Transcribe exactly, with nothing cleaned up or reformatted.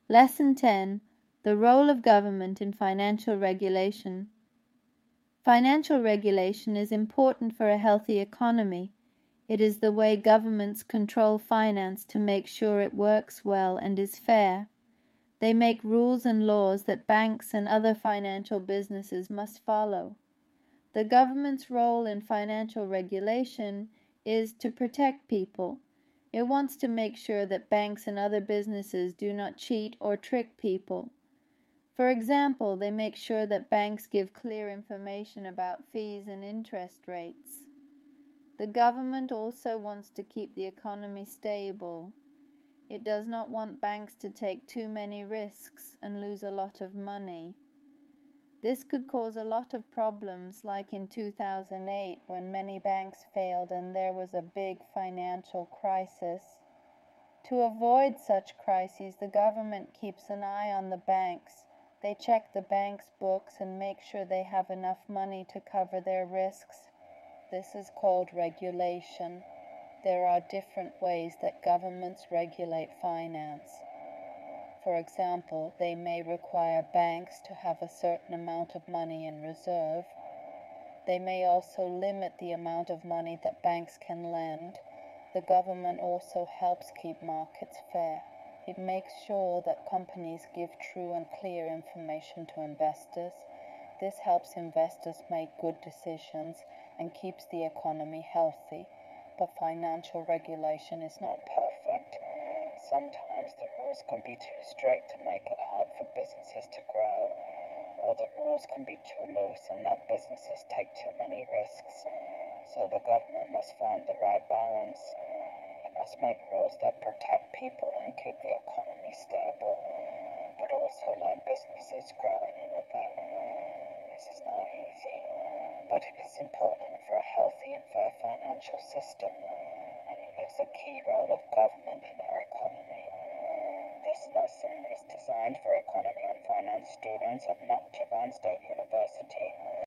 Lesson ten. The role of government in financial regulation. Financial regulation is important for a healthy economy. It is the way governments control finance to make sure it works well and is fair. They make rules and laws that banks and other financial businesses must follow. The government's role in financial regulation is to protect people. It wants to make sure that banks and other businesses do not cheat or trick people. For example, they make sure that banks give clear information about fees and interest rates. The government also wants to keep the economy stable. It does not want banks to take too many risks and lose a lot of money. This could cause a lot of problems, like in two thousand eight when many banks failed and there was a big financial crisis. To avoid such crises, the government keeps an eye on the banks. They check the bank's books and make sure they have enough money to cover their risks. This is called regulation. There are different ways that governments regulate finance. For example, they may require banks to have a certain amount of money in reserve. They may also limit the amount of money that banks can lend. The government also helps keep markets fair. It makes sure that companies give true and clear information to investors. This helps investors make good decisions and keeps the economy healthy. But financial regulation is not perfect. Sometimes the rules can be too strict to make it hard for businesses to grow, or the rules can be too loose and let businesses take too many risks. So the government must find the right balance. It must make rules that protect people and keep the economy stable, but also let businesses grow and innovate. This is not easy, but it is important for a healthy and fair financial system, and it is a key role of government in our economy. This lesson is designed for economy and finance students at Mount Javan State University.